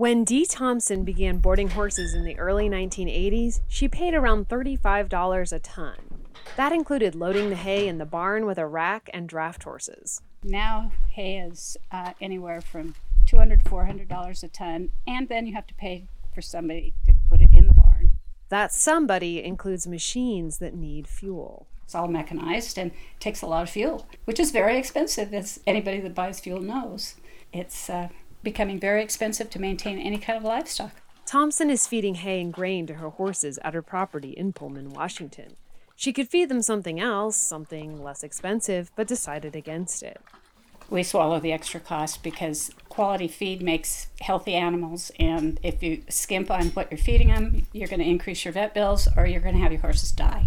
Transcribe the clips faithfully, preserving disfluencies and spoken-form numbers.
When Dee Thompson began boarding horses in the early nineteen eighties, she paid around thirty-five dollars a ton. That included loading the hay in the barn with a rack and draft horses. Now hay is uh, anywhere from two hundred dollars to four hundred dollars a ton, and then you have to pay for somebody to put it in the barn. That somebody includes machines that need fuel. It's all mechanized and takes a lot of fuel, which is very expensive, as anybody that buys fuel knows. It's uh, becoming very expensive to maintain any kind of livestock. Thompson is feeding hay and grain to her horses at her property in Pullman, Washington. She could feed them something else, something less expensive, but decided against it. We swallow the extra cost because quality feed makes healthy animals, and if you skimp on what you're feeding them, you're going to increase your vet bills or you're going to have your horses die.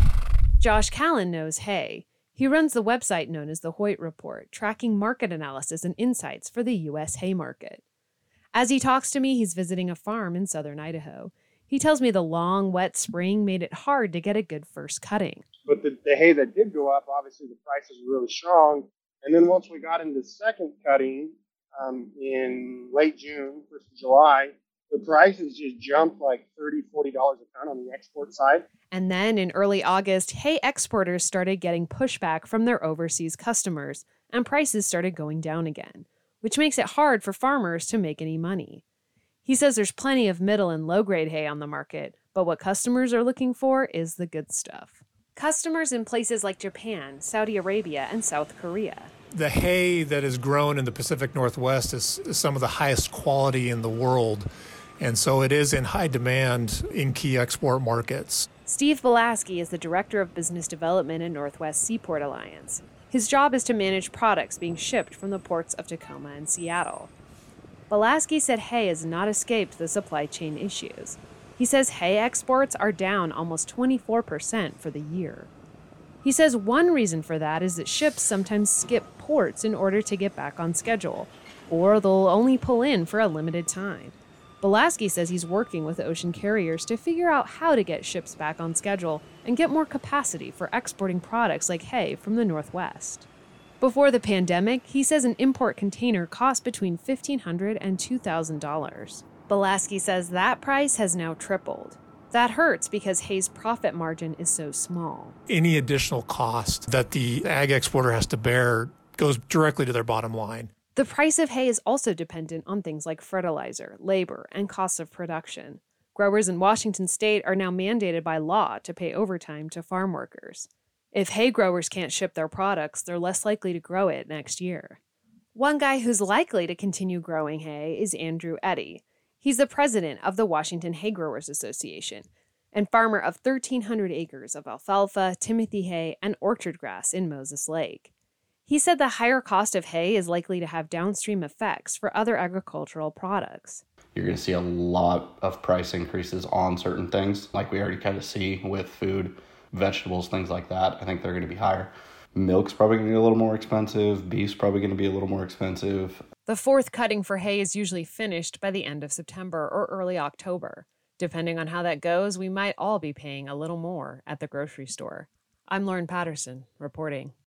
Josh Callan knows hay. He runs the website known as the Hoyt Report, tracking market analysis and insights for the U S hay market. As he talks to me, he's visiting a farm in southern Idaho. He tells me the long, wet spring made it hard to get a good first cutting. But the, the hay that did go up, obviously the prices were really strong. And then once we got into second cutting um, in late June, first of July, the prices just jumped like thirty dollars, forty dollars a ton on the export side. And then in early August, hay exporters started getting pushback from their overseas customers, and prices started going down again, which makes it hard for farmers to make any money. He says there's plenty of middle and low-grade hay on the market, but what customers are looking for is the good stuff. Customers in places like Japan, Saudi Arabia, and South Korea. The hay that is grown in the Pacific Northwest is some of the highest quality in the world, and so it is in high demand in key export markets. Steve Belaski is the Director of Business Development at Northwest Seaport Alliance. His job is to manage products being shipped from the ports of Tacoma and Seattle. Belaski said hay has not escaped the supply chain issues. He says hay exports are down almost twenty-four percent for the year. He says one reason for that is that ships sometimes skip ports in order to get back on schedule, or they'll only pull in for a limited time. Belaski says he's working with ocean carriers to figure out how to get ships back on schedule and get more capacity for exporting products like hay from the Northwest. Before the pandemic, he says an import container cost between fifteen hundred dollars and two thousand dollars. Belaski says that price has now tripled. That hurts because hay's profit margin is so small. Any additional cost that the ag exporter has to bear goes directly to their bottom line. The price of hay is also dependent on things like fertilizer, labor, and costs of production. Growers in Washington state are now mandated by law to pay overtime to farm workers. If hay growers can't ship their products, they're less likely to grow it next year. One guy who's likely to continue growing hay is Andrew Eddy. He's the president of the Washington Hay Growers Association and farmer of thirteen hundred acres of alfalfa, timothy hay, and orchard grass in Moses Lake. He said the higher cost of hay is likely to have downstream effects for other agricultural products. You're going to see a lot of price increases on certain things, like we already kind of see with food, vegetables, things like that. I think they're going to be higher. Milk's probably going to be a little more expensive. Beef's probably going to be a little more expensive. The fourth cutting for hay is usually finished by the end of September or early October. Depending on how that goes, we might all be paying a little more at the grocery store. I'm Lauren Patterson, reporting.